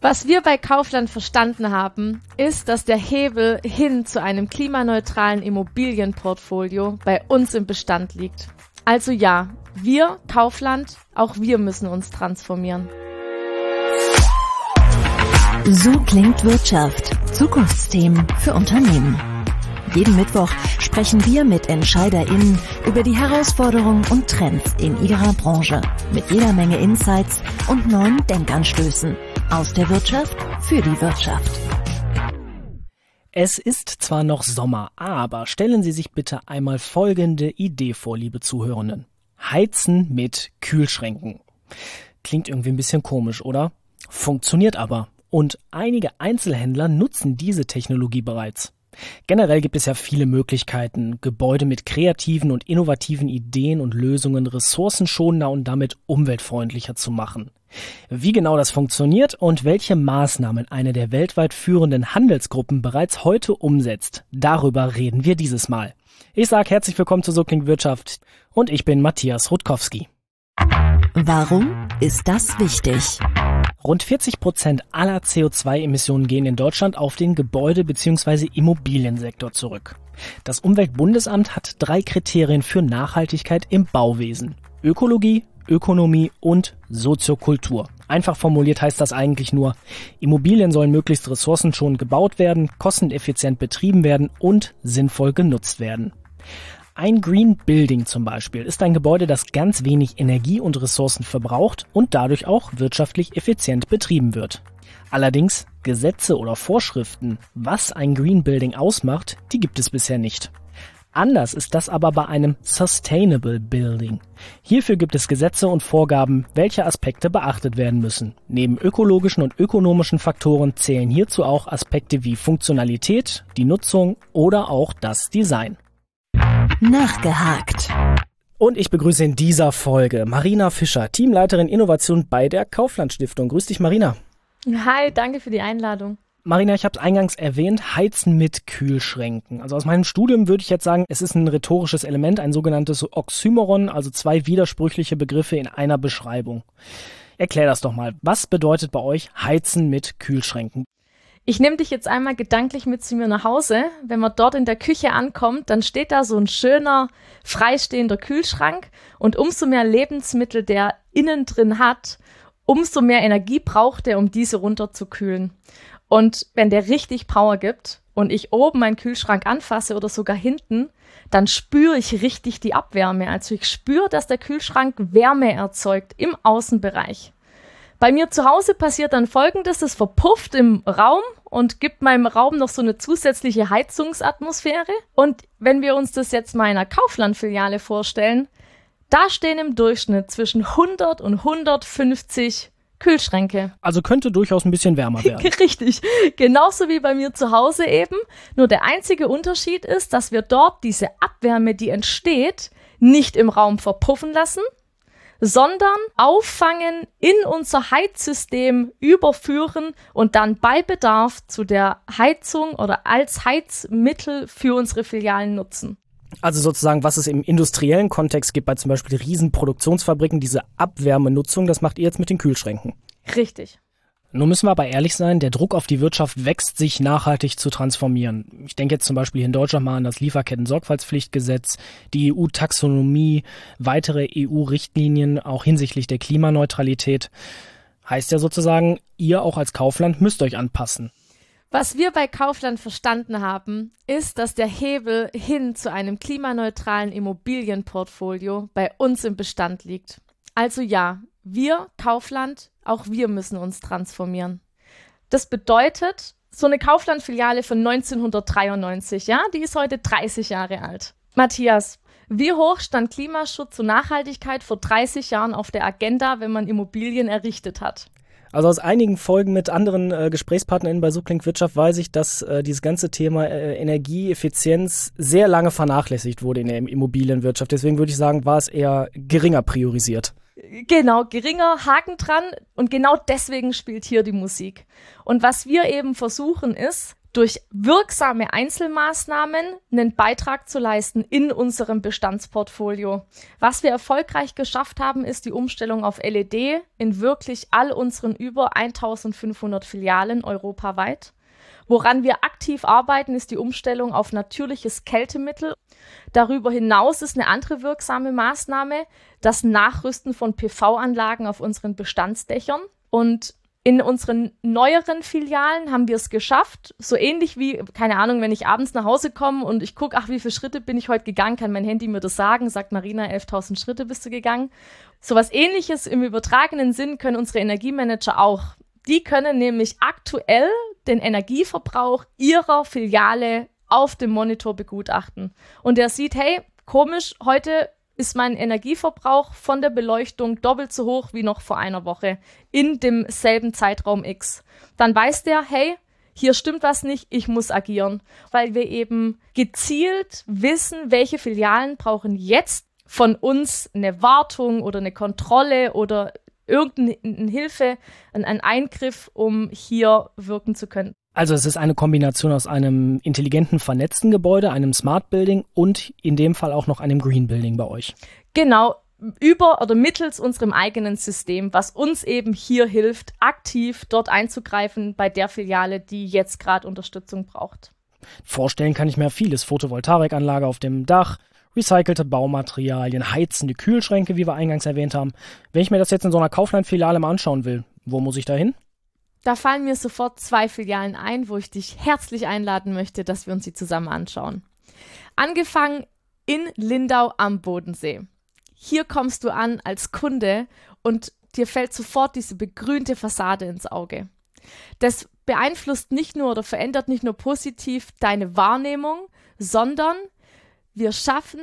Was wir bei Kaufland verstanden haben, ist, dass der Hebel hin zu einem klimaneutralen Immobilienportfolio bei uns im Bestand liegt. Also ja, wir, Kaufland, auch wir müssen uns transformieren. So klingt Wirtschaft. Zukunftsthemen für Unternehmen. Jeden Mittwoch sprechen wir mit EntscheiderInnen über die Herausforderungen und Trends in ihrer Branche. Mit jeder Menge Insights und neuen Denkanstößen. Aus der Wirtschaft für die Wirtschaft. Es ist zwar noch Sommer, aber stellen Sie sich bitte einmal folgende Idee vor, liebe Zuhörenden. Heizen mit Kühlschränken. Klingt irgendwie ein bisschen komisch, oder? Funktioniert aber. Und einige Einzelhändler nutzen diese Technologie bereits. Generell gibt es ja viele Möglichkeiten, Gebäude mit kreativen und innovativen Ideen und Lösungen ressourcenschonender und damit umweltfreundlicher zu machen. Wie genau das funktioniert und welche Maßnahmen eine der weltweit führenden Handelsgruppen bereits heute umsetzt, darüber reden wir dieses Mal. Ich sage herzlich willkommen zu So klingt Wirtschaft und ich bin Matthias Rutkowski. Warum ist das wichtig? Rund 40% aller CO2-Emissionen gehen in Deutschland auf den Gebäude- bzw. Immobiliensektor zurück. Das Umweltbundesamt hat 3 Kriterien für Nachhaltigkeit im Bauwesen: Ökologie, Ökonomie und Soziokultur. Einfach formuliert heißt das eigentlich nur, Immobilien sollen möglichst ressourcenschonend gebaut werden, kosteneffizient betrieben werden und sinnvoll genutzt werden. Ein Green Building zum Beispiel ist ein Gebäude, das ganz wenig Energie und Ressourcen verbraucht und dadurch auch wirtschaftlich effizient betrieben wird. Allerdings Gesetze oder Vorschriften, was ein Green Building ausmacht, die gibt es bisher nicht. Anders ist das aber bei einem Sustainable Building. Hierfür gibt es Gesetze und Vorgaben, welche Aspekte beachtet werden müssen. Neben ökologischen und ökonomischen Faktoren zählen hierzu auch Aspekte wie Funktionalität, die Nutzung oder auch das Design. Nachgehakt. Und ich begrüße in dieser Folge Marina Fischer, Teamleiterin Innovation bei der Kaufland Stiftung. Grüß dich, Marina. Hi, danke für die Einladung. Marina, ich habe es eingangs erwähnt, Heizen mit Kühlschränken. Also aus meinem Studium würde ich jetzt sagen, es ist ein rhetorisches Element, ein sogenanntes Oxymoron, also 2 widersprüchliche Begriffe in einer Beschreibung. Erklär das doch mal. Was bedeutet bei euch Heizen mit Kühlschränken? Ich nehme dich jetzt einmal gedanklich mit zu mir nach Hause. Wenn man dort in der Küche ankommt, dann steht da so ein schöner, freistehender Kühlschrank. Und umso mehr Lebensmittel der innen drin hat, umso mehr Energie braucht er, um diese runterzukühlen. Und wenn der richtig Power gibt und ich oben meinen Kühlschrank anfasse oder sogar hinten, dann spüre ich richtig die Abwärme. Also ich spüre, dass der Kühlschrank Wärme erzeugt im Außenbereich. Bei mir zu Hause passiert dann Folgendes: Es verpufft im Raum und gibt meinem Raum noch so eine zusätzliche Heizungsatmosphäre. Und wenn wir uns das jetzt mal in einer Kaufland-Filiale vorstellen, da stehen im Durchschnitt zwischen 100 und 150 Kühlschränke. Also könnte durchaus ein bisschen wärmer werden. Richtig, genauso wie bei mir zu Hause eben. Nur der einzige Unterschied ist, dass wir dort diese Abwärme, die entsteht, nicht im Raum verpuffen lassen, sondern auffangen, in unser Heizsystem überführen und dann bei Bedarf zu der Heizung oder als Heizmittel für unsere Filialen nutzen. Also sozusagen, was es im industriellen Kontext gibt, bei zum Beispiel Riesenproduktionsfabriken, diese Abwärmenutzung, das macht ihr jetzt mit den Kühlschränken. Richtig. Nun müssen wir aber ehrlich sein, der Druck auf die Wirtschaft wächst, sich nachhaltig zu transformieren. Ich denke jetzt zum Beispiel hier in Deutschland mal an das Lieferketten-Sorgfaltspflichtgesetz, die EU-Taxonomie, weitere EU-Richtlinien, auch hinsichtlich der Klimaneutralität. Heißt ja sozusagen, ihr auch als Kaufland müsst euch anpassen. Was wir bei Kaufland verstanden haben, ist, dass der Hebel hin zu einem klimaneutralen Immobilienportfolio bei uns im Bestand liegt. Also ja, wir, Kaufland, auch wir müssen uns transformieren. Das bedeutet, so eine Kaufland-Filiale von 1993, ja, die ist heute 30 Jahre alt. Matthias, wie hoch stand Klimaschutz und Nachhaltigkeit vor 30 Jahren auf der Agenda, wenn man Immobilien errichtet hat? Also aus einigen Folgen mit anderen GesprächspartnerInnen bei So klingt Wirtschaft weiß ich, dass dieses ganze Thema Energieeffizienz sehr lange vernachlässigt wurde in der Immobilienwirtschaft. Deswegen würde ich sagen, war es eher geringer priorisiert. Genau, geringer Haken dran und genau deswegen spielt hier die Musik. Und was wir eben versuchen ist, durch wirksame Einzelmaßnahmen einen Beitrag zu leisten in unserem Bestandsportfolio. Was wir erfolgreich geschafft haben, ist die Umstellung auf LED in wirklich all unseren über 1500 Filialen europaweit. Woran wir aktiv arbeiten, ist die Umstellung auf natürliches Kältemittel. Darüber hinaus ist eine andere wirksame Maßnahme das Nachrüsten von PV-Anlagen auf unseren Bestandsdächern. Und in unseren neueren Filialen haben wir es geschafft, so ähnlich wie, keine Ahnung, wenn ich abends nach Hause komme und ich gucke, wie viele Schritte bin ich heute gegangen, kann mein Handy mir das sagen, sagt Marina, 11.000 Schritte bist du gegangen. So was Ähnliches im übertragenen Sinn können unsere Energiemanager auch. Die können nämlich aktuell den Energieverbrauch ihrer Filiale auf dem Monitor begutachten. Und der sieht, hey, komisch, heute ist mein Energieverbrauch von der Beleuchtung doppelt so hoch wie noch vor einer Woche in demselben Zeitraum X. Dann weiß der, hey, hier stimmt was nicht, ich muss agieren. Weil wir eben gezielt wissen, welche Filialen brauchen jetzt von uns eine Wartung oder eine Kontrolle oder irgendeine Hilfe, einen Eingriff, um hier wirken zu können. Also es ist eine Kombination aus einem intelligenten, vernetzten Gebäude, einem Smart Building und in dem Fall auch noch einem Green Building bei euch. Genau, über oder mittels unserem eigenen System, was uns eben hier hilft, aktiv dort einzugreifen bei der Filiale, die jetzt gerade Unterstützung braucht. Vorstellen kann ich mir vieles. Photovoltaikanlage auf dem Dach, recycelte Baumaterialien, heizende Kühlschränke, wie wir eingangs erwähnt haben. Wenn ich mir das jetzt in so einer Kaufland-Filiale mal anschauen will, wo muss ich da hin? Da fallen mir sofort 2 Filialen ein, wo ich dich herzlich einladen möchte, dass wir uns die zusammen anschauen. Angefangen in Lindau am Bodensee. Hier kommst du an als Kunde und dir fällt sofort diese begrünte Fassade ins Auge. Das beeinflusst nicht nur oder verändert nicht nur positiv deine Wahrnehmung, sondern wir schaffen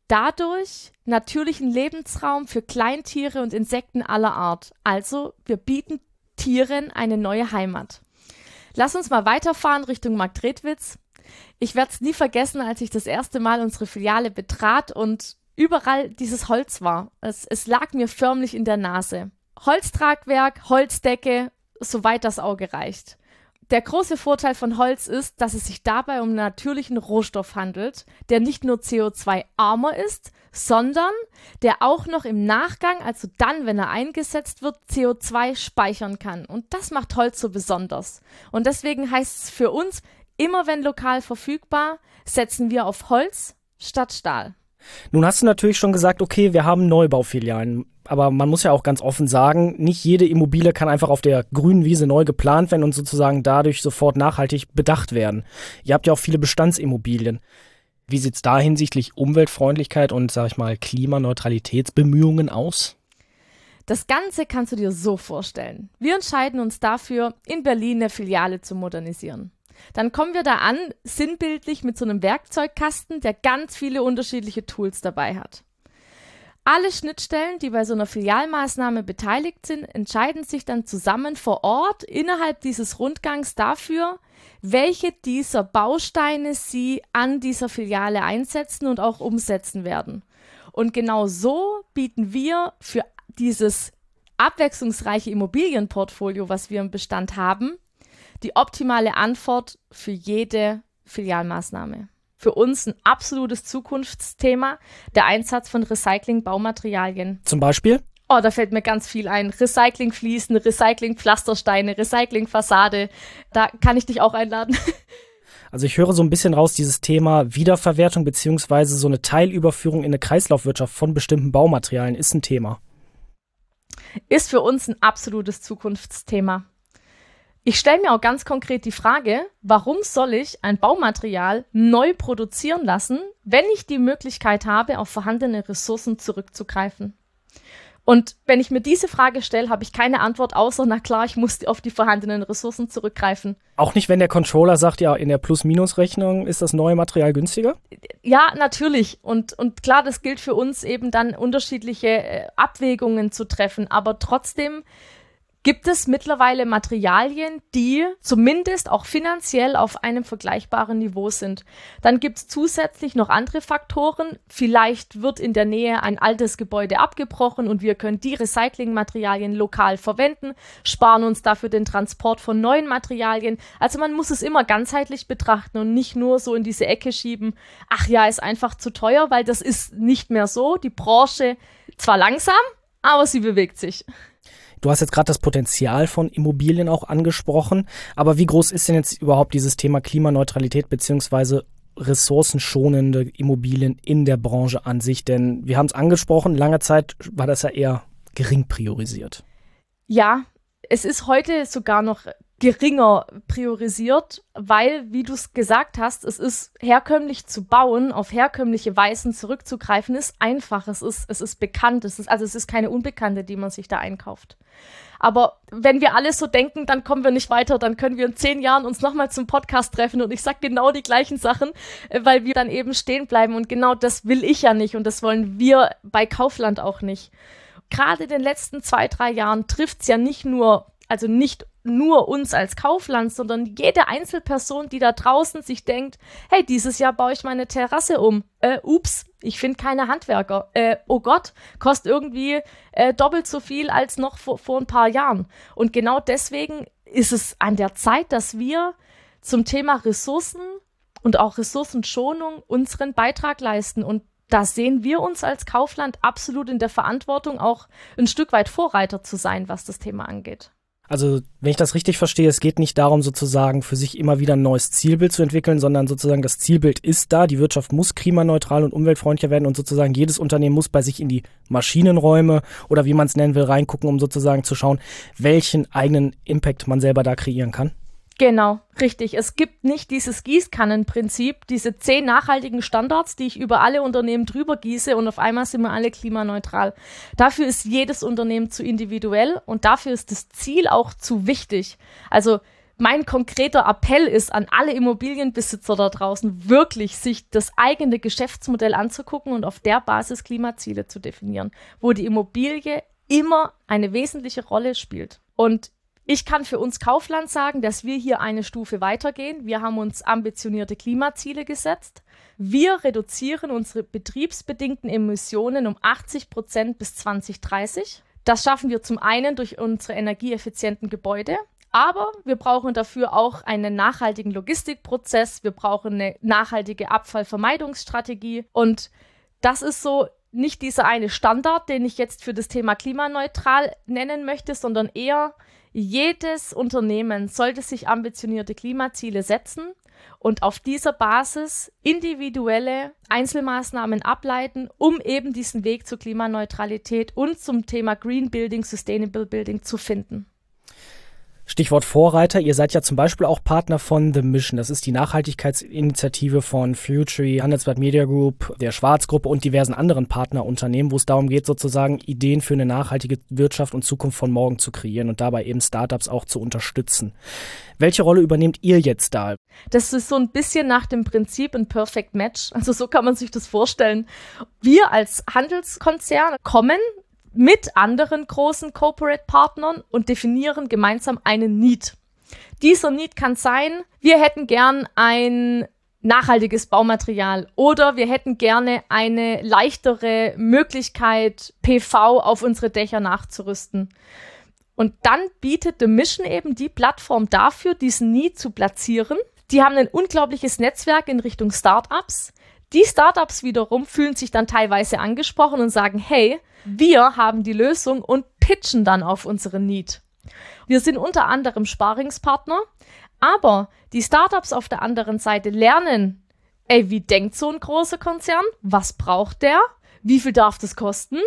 dadurch natürlichen Lebensraum für Kleintiere und Insekten aller Art. Also wir bieten Tieren eine neue Heimat. Lass uns mal weiterfahren Richtung Marktredwitz. Ich werde es nie vergessen, als ich das erste Mal unsere Filiale betrat und überall dieses Holz war. Es lag mir förmlich in der Nase. Holztragwerk, Holzdecke, soweit das Auge reicht. Der große Vorteil von Holz ist, dass es sich dabei um einen natürlichen Rohstoff handelt, der nicht nur CO2-armer ist, sondern der auch noch im Nachgang, also dann, wenn er eingesetzt wird, CO2 speichern kann. Und das macht Holz so besonders. Und deswegen heißt es für uns, immer wenn lokal verfügbar, setzen wir auf Holz statt Stahl. Nun hast du natürlich schon gesagt, okay, wir haben Neubaufilialen. Aber man muss ja auch ganz offen sagen, nicht jede Immobilie kann einfach auf der grünen Wiese neu geplant werden und sozusagen dadurch sofort nachhaltig bedacht werden. Ihr habt ja auch viele Bestandsimmobilien. Wie sieht es da hinsichtlich Umweltfreundlichkeit und, sag ich mal, Klimaneutralitätsbemühungen aus? Das Ganze kannst du dir so vorstellen. Wir entscheiden uns dafür, in Berlin eine Filiale zu modernisieren. Dann kommen wir da an, sinnbildlich mit so einem Werkzeugkasten, der ganz viele unterschiedliche Tools dabei hat. Alle Schnittstellen, die bei so einer Filialmaßnahme beteiligt sind, entscheiden sich dann zusammen vor Ort innerhalb dieses Rundgangs dafür, welche dieser Bausteine sie an dieser Filiale einsetzen und auch umsetzen werden. Und genau so bieten wir für dieses abwechslungsreiche Immobilienportfolio, was wir im Bestand haben, die optimale Antwort für jede Filialmaßnahme. Für uns ein absolutes Zukunftsthema, der Einsatz von Recycling-Baumaterialien. Zum Beispiel? Oh, da fällt mir ganz viel ein. Recycling-Fliesen, Recycling-Pflastersteine, Recycling-Fassade. Da kann ich dich auch einladen. Also ich höre so ein bisschen raus, dieses Thema Wiederverwertung beziehungsweise so eine Teilüberführung in eine Kreislaufwirtschaft von bestimmten Baumaterialien ist ein Thema. Ist für uns ein absolutes Zukunftsthema. Ich stelle mir auch ganz konkret die Frage, warum soll ich ein Baumaterial neu produzieren lassen, wenn ich die Möglichkeit habe, auf vorhandene Ressourcen zurückzugreifen? Und wenn ich mir diese Frage stelle, habe ich keine Antwort, außer, na klar, ich muss auf die vorhandenen Ressourcen zurückgreifen. Auch nicht, wenn der Controller sagt, ja, in der Plus-Minus-Rechnung ist das neue Material günstiger? Ja, natürlich. Und klar, das gilt für uns eben dann unterschiedliche Abwägungen zu treffen. Aber trotzdem gibt es mittlerweile Materialien, die zumindest auch finanziell auf einem vergleichbaren Niveau sind. Dann gibt es zusätzlich noch andere Faktoren. Vielleicht wird in der Nähe ein altes Gebäude abgebrochen und wir können die Recyclingmaterialien lokal verwenden, sparen uns dafür den Transport von neuen Materialien. Also man muss es immer ganzheitlich betrachten und nicht nur so in diese Ecke schieben, ach ja, ist einfach zu teuer, weil das ist nicht mehr so. Die Branche zwar langsam, aber sie bewegt sich. Du hast jetzt gerade das Potenzial von Immobilien auch angesprochen, aber wie groß ist denn jetzt überhaupt dieses Thema Klimaneutralität bzw. ressourcenschonende Immobilien in der Branche an sich? Denn wir haben es angesprochen, lange Zeit war das ja eher gering priorisiert. Ja, es ist heute sogar noch geringer priorisiert, weil, wie du es gesagt hast, es ist herkömmlich zu bauen, auf herkömmliche Weisen zurückzugreifen, ist einfach, es ist bekannt, es ist keine Unbekannte, die man sich da einkauft. Aber wenn wir alle so denken, dann kommen wir nicht weiter, dann können wir in 10 Jahren uns nochmal zum Podcast treffen und ich sage genau die gleichen Sachen, weil wir dann eben stehen bleiben und genau das will ich ja nicht und das wollen wir bei Kaufland auch nicht. Gerade in den letzten 2-3 Jahren trifft es ja nicht nur uns als Kaufland, sondern jede Einzelperson, die da draußen sich denkt, hey, dieses Jahr baue ich meine Terrasse um. Ups, ich finde keine Handwerker. Oh Gott, kostet irgendwie doppelt so viel als noch vor ein paar Jahren. Und genau deswegen ist es an der Zeit, dass wir zum Thema Ressourcen und auch Ressourcenschonung unseren Beitrag leisten. Und da sehen wir uns als Kaufland absolut in der Verantwortung, auch ein Stück weit Vorreiter zu sein, was das Thema angeht. Also, wenn ich das richtig verstehe, es geht nicht darum, sozusagen für sich immer wieder ein neues Zielbild zu entwickeln, sondern sozusagen das Zielbild ist da, die Wirtschaft muss klimaneutral und umweltfreundlicher werden und sozusagen jedes Unternehmen muss bei sich in die Maschinenräume oder wie man es nennen will, reingucken, um sozusagen zu schauen, welchen eigenen Impact man selber da kreieren kann. Genau, richtig. Es gibt nicht dieses Gießkannenprinzip, diese 10 nachhaltigen Standards, die ich über alle Unternehmen drüber gieße und auf einmal sind wir alle klimaneutral. Dafür ist jedes Unternehmen zu individuell und dafür ist das Ziel auch zu wichtig. Also mein konkreter Appell ist an alle Immobilienbesitzer da draußen, wirklich sich das eigene Geschäftsmodell anzugucken und auf der Basis Klimaziele zu definieren, wo die Immobilie immer eine wesentliche Rolle spielt. Und ich kann für uns Kaufland sagen, dass wir hier eine Stufe weitergehen. Wir haben uns ambitionierte Klimaziele gesetzt. Wir reduzieren unsere betriebsbedingten Emissionen um 80% bis 2030. Das schaffen wir zum einen durch unsere energieeffizienten Gebäude, aber wir brauchen dafür auch einen nachhaltigen Logistikprozess. Wir brauchen eine nachhaltige Abfallvermeidungsstrategie und das ist so nicht dieser eine Standard, den ich jetzt für das Thema klimaneutral nennen möchte, sondern eher jedes Unternehmen sollte sich ambitionierte Klimaziele setzen und auf dieser Basis individuelle Einzelmaßnahmen ableiten, um eben diesen Weg zur Klimaneutralität und zum Thema Green Building, Sustainable Building zu finden. Stichwort Vorreiter, ihr seid ja zum Beispiel auch Partner von The Mission. Das ist die Nachhaltigkeitsinitiative von Futury, Handelsblatt Media Group, der Schwarz-Gruppe und diversen anderen Partnerunternehmen, wo es darum geht, sozusagen Ideen für eine nachhaltige Wirtschaft und Zukunft von morgen zu kreieren und dabei eben Startups auch zu unterstützen. Welche Rolle übernehmt ihr jetzt da? Das ist so ein bisschen nach dem Prinzip ein Perfect Match. Also so kann man sich das vorstellen. Wir als Handelskonzern kommen mit anderen großen Corporate-Partnern und definieren gemeinsam einen Need. Dieser Need kann sein, wir hätten gern ein nachhaltiges Baumaterial oder wir hätten gerne eine leichtere Möglichkeit, PV auf unsere Dächer nachzurüsten. Und dann bietet The Mission eben die Plattform dafür, diesen Need zu platzieren. Die haben ein unglaubliches Netzwerk in Richtung Startups. Die Startups wiederum fühlen sich dann teilweise angesprochen und sagen, hey, wir haben die Lösung und pitchen dann auf unseren Need. Wir sind unter anderem Sparingspartner, aber die Startups auf der anderen Seite lernen, wie denkt so ein großer Konzern? Was braucht der? Wie viel darf das kosten?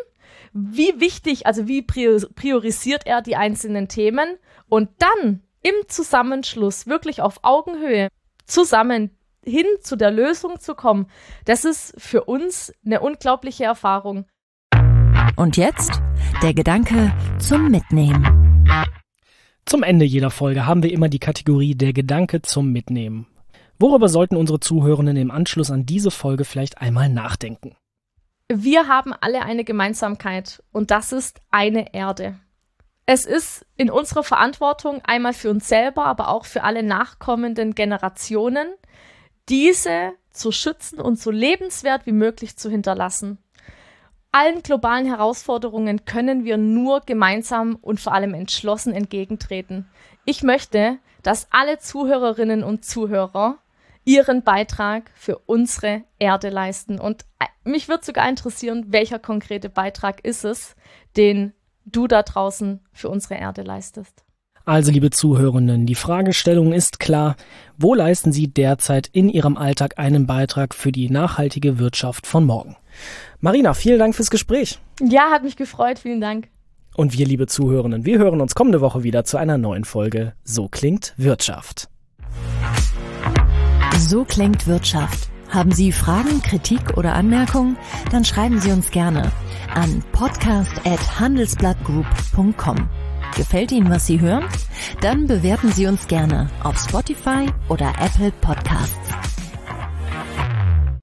Wie wichtig, also wie priorisiert er die einzelnen Themen? Und dann im Zusammenschluss wirklich auf Augenhöhe zusammen hin zu der Lösung zu kommen, das ist für uns eine unglaubliche Erfahrung. Und jetzt der Gedanke zum Mitnehmen. Zum Ende jeder Folge haben wir immer die Kategorie der Gedanke zum Mitnehmen. Worüber sollten unsere Zuhörenden im Anschluss an diese Folge vielleicht einmal nachdenken? Wir haben alle eine Gemeinsamkeit und das ist eine Erde. Es ist in unserer Verantwortung, einmal für uns selber, aber auch für alle nachkommenden Generationen, diese zu schützen und so lebenswert wie möglich zu hinterlassen. Allen globalen Herausforderungen können wir nur gemeinsam und vor allem entschlossen entgegentreten. Ich möchte, dass alle Zuhörerinnen und Zuhörer ihren Beitrag für unsere Erde leisten. Und mich würde sogar interessieren, welcher konkrete Beitrag ist es, den du da draußen für unsere Erde leistest. Also, liebe Zuhörenden, die Fragestellung ist klar. Wo leisten Sie derzeit in Ihrem Alltag einen Beitrag für die nachhaltige Wirtschaft von morgen? Marina, vielen Dank fürs Gespräch. Ja, hat mich gefreut. Vielen Dank. Und wir, liebe Zuhörenden, wir hören uns kommende Woche wieder zu einer neuen Folge So klingt Wirtschaft. So klingt Wirtschaft. Haben Sie Fragen, Kritik oder Anmerkungen? Dann schreiben Sie uns gerne an podcast@handelsblattgroup.com. Gefällt Ihnen, was Sie hören? Dann bewerten Sie uns gerne auf Spotify oder Apple Podcasts.